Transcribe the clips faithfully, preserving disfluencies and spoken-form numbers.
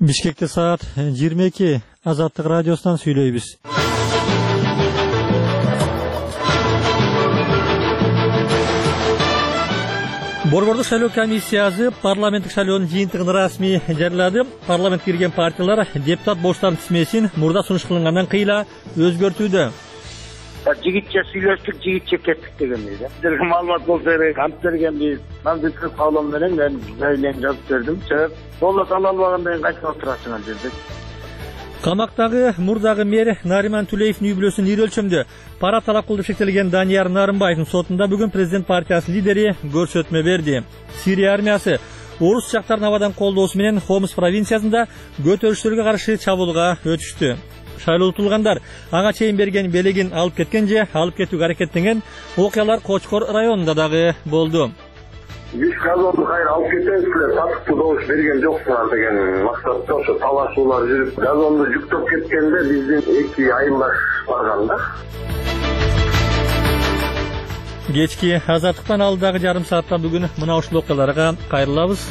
Бишкекте саат жыйырма эки Азаттык радиосунан сүйлөйбүз. Борбордук шайлоо комиссиясы парламенттик шайлоонун жыйынтыгын расмий жарыялады. Парламентке кирген партиялар депутат боштан тизмесин мурда сунуш кылынгандан кыйла өзгөртүүдө. Жигитче сүйлөштүк, жигитче кеттик дегенбиз. Силерге маалымат болсо керек, ант бергенбиз. Мамдеттик каалоо менен мен жайлап жазып бердим. Себеп болот ала албагандан кийин кайтып отурасыңар дедик. Камактагы мурдагы мэр Нариман Тулеевдин үй бүлөсүн ир өлчөмдө пара талап кылып шектелген Данияр Нарымбаевдин сотунда бүгүн президент партиясы лидери көрсөтмө берди. Сирия армиясы орус жактарын абадан колдоосу менен Хомс провинциясында көтөрүштөргө каршы чабуулга өтүштү. Шайлоотулгандар ага чейин берген белегин алып кеткен же алып кетүүгө аракеттенген окуялар Кочкор районунда дагы болду. Биз газонду кайра алып кетебизлер, татыктуу добуш берген жоксуңар деген максатта ошо талашуулар жүрүп, газонду жүктөп кеткенде биздин эки айылдаш барган да. Кечки Азаттыктан алдагы жарым саатта бүгүн мына ушул окуяларга кайрылабыз.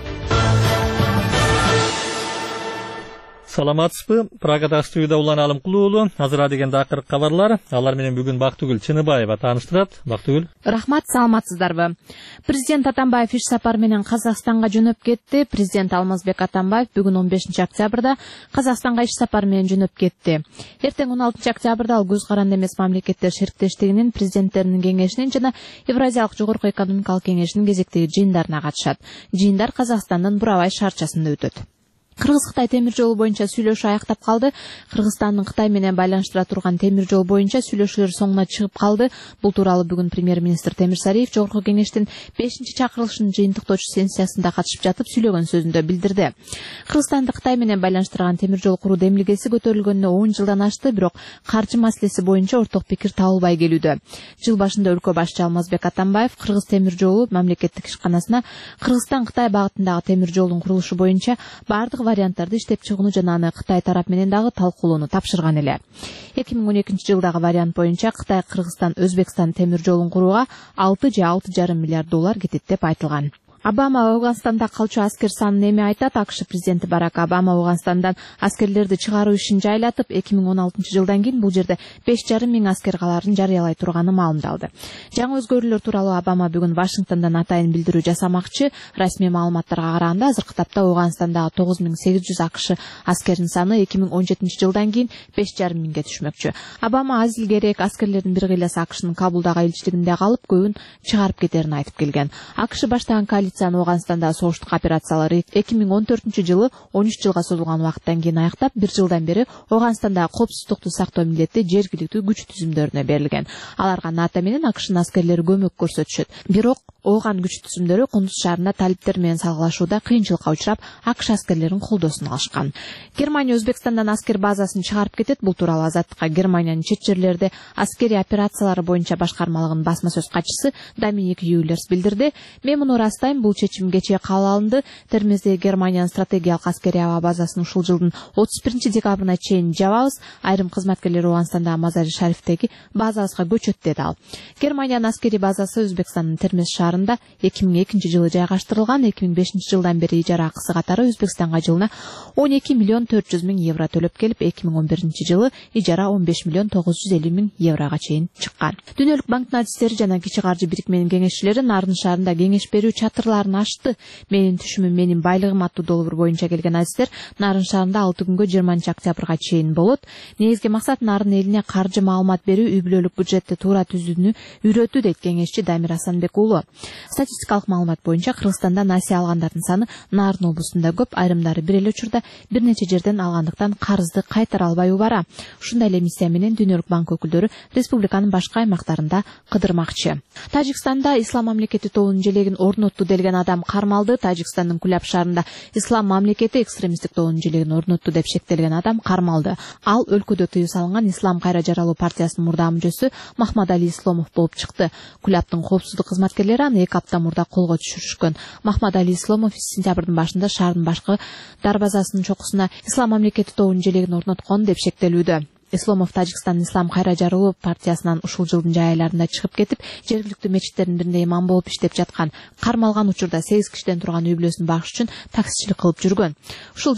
Саламатсызбы? Прагада студияда Улан Алымкулуулу. Азыр деген акыркы кабарлар. Алар менен бүгүн Бактыгүл Чыныбаева тааныштырат. Бактыгүл. Рахмат, саламатсыздарбы? Президент Атамбаев иш сапар менен Казакстанга жөнөп кетти. Президент Алмазбек Атамбаев бүгүн он бешинчи октябрда Казакстанга иш сапар менен жөнөп кетти. Эртең он алтынчы октябрда ал көз каранды эмес мамлекеттер шериктештигинин президенттеринин кеңешинин жана Евразиялык жогорку экономикалык кеңешинин кезектеги жыйындарына катышат. Жыйындар Казакстандын Бурабай шаарчасында өтөт. Кыргыз-Кытай темир жолу боюнча сүйлөшүү аяктап калды. Кыргызстандын Кытай менен байланыштыра турган темир жол боюнча сүйлөшүүлөр соңуна чыгып калды. Бул тууралуу бүгүн премьер-министр Темир Сариев жогорку кеңештин бешинчи чакырылышынын жыйынтыктоочу сессиясында катышып жатып сүйлөгөн сөзүндө билдирди. Кыргызстанды Кытай менен байланыштырган темир жол куруу демилгеси көтөрүлгөнүнө он жылдан ашты, бирок каржы маселеси боюнча орток пикир табылбай келүүдө. Жыл башында өлкө башчы Алмазбек Атамбаев Кыргыз темир жолу мамлекеттик ишканасына Кыргызстан-Кытай багытындагы темир жолдун курулушу боюнча бардык варианттарды иштеп чыгууну жана аны Кытай тарап менен дагы талкуулоону тапшырган эле. эки миң он экинчи жылдагы вариант боюнча Кытай Кыргызстан Өзбекстан темир жолун курууга алты же алты жарым миллиард доллар кетет деп айтылган. Обама Афганстанда калчу аскер санын эми айтат. АКШ президенти Барак Обама Афганстандан аскерлерди чыгаруу ишин жайлатып, эки миң он алтынчы жылдан кийин бул жерде беш жарым миң аскер каларын жарыялай турганы маалымдалды. Жаңы өзгөрүүлөр тууралуу Обама бүгүн Вашингтондон атайын билдирүү жасамакчы. Расмий маалыматтарга караганда азыркы тапта Афганстандагы тогуз миң сегиз жүз АКШ аскеринин саны эки миң он жетинчи жылдан кийин беш жарым миңге түшмөкчү. Обама азил керек аскерлердин бир кыйласы АКШнын Кабулдагы элчилигинде калып, көбүн чыгарып кетерин айтып келген. АКШ баштаган Афганстанда согуштук операциялары эки миң он төртүнчү жылы он үч жылга созулган убакыттан кийин аяктап, бир жылдан бери Афганстандагы коопсуздукту сактоо милдети жергиликтүү күч түзүмдөрүнө берилген. Аларга НАТО менен АКШнын аскерлери көмөк көрсөтүшөт. Бирок Ооган күч түзүмдөрү Кундуз шаарында талиптер менен салгылашууда кыйынчылыкка учурап, АКШ аскерлеринин колдоосун алышкан. Германия Өзбекстандан аскер базасын чыгарып кетет. Бул тууралуу Азаттыкка Германиянын чет жерлерде аскери операциялары боюнча башкармалыгынын басма сөз катчысы Доминик Юлерс билдирди. Мен муну ырастайм, бул чечим кечээ кабыл алынды. Термиздеги Германиянын стратегиялык аскери аба базасын ушул жылдын отуз биринчи декабрына чейин жабабыз. Айрым кызматкерлер Афганстандагы Мазари Шарифтеги базабызга көчөт деди ал. Германиянын аскери базасы Өзбекстандын Термиз шаарында эки миң экинчи жылы жайгаштырылган. эки миң бешинчи жылдан бери ижара акысы катары Өзбекстанга жылына он эки миллион төрт жүз миң евро төлөп келип, эки миң он биринчи жылы ижара он беш миллион тогуз жүз элүү миң еврого чейин чыккан. Дүйнөлүк банктын адистери жана кичи каржы бирикменин кеңешчилери Нарын шаарында кеңеш берүү чатырларын ашты. Менин түшүмүм, менин байлыгым аттуу долбоор боюнча келген адистер Нарын шаарында алты күнгө жыйырманчы октябрга чейин болот. Негизги максат Нарын элине каржы маалымат берүү, үй бүлөлүк бюджетти туура түзүүнү үйрөтүү дейт кеңешчи Дамир Асанбек уулу. Статистикалык маалымат боюнча Кыргызстанда насия алгандардын саны Нарын облусунда көп, айрымдары бир эле учурда бир нече жерден алгандыктан карызды кайтара албай убара. Ушундай эле миссия менен Дүйнөлүк банк өкүлдөрү республиканын башка аймактарында кыдырмакчы. Тажикстанда Ислам мамлекети тобунун желегин орнотту делген адам кармалды. Тажикстандын Куляб шаарында Ислам мамлекети экстремисттик тобунун желегин орнотту деп шектелген адам кармалды. Ал өлкөдө тыюу салынган Ислам кайра жаралуу партиясынын мурда мүчөсү Махмадали Исломов болуп чыкты. Кулябдын коопсуздук кызматкерлери аны эки апта мурда колго түшүрүшкөн. Махмадали Исломов сентябрдын башында шаардын башкы дарбазасынын чокусуна Ислам мамлекети тобунун желегин орноткон деп шектелүүдө. Исломов Тажикстан Ислам кайра жарылуу партиясынан ушул жылдын жай айларында чыгып кетип, жергиликтүү мечиттердин биринде имам болуп иштеп жаткан. Кармалган учурда сегиз кишиден турган үй бүлөсүн багыш үчүн таксичилик кылып жүргөн. Ушул